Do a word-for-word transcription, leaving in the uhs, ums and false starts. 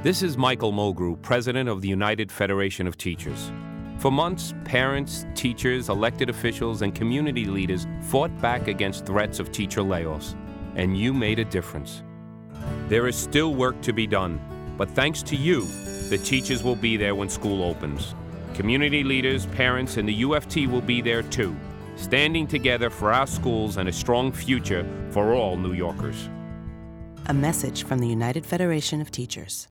This is Michael Mulgrew, president of the United Federation of Teachers. For months, parents, teachers, elected officials, and community leaders fought back against threats of teacher layoffs, and you made a difference. There is still work to be done, but thanks to you, the teachers will be there when school opens. Community leaders, parents, and the U F T will be there too, standing together for our schools and a strong future for all New Yorkers. A message from the United Federation of Teachers.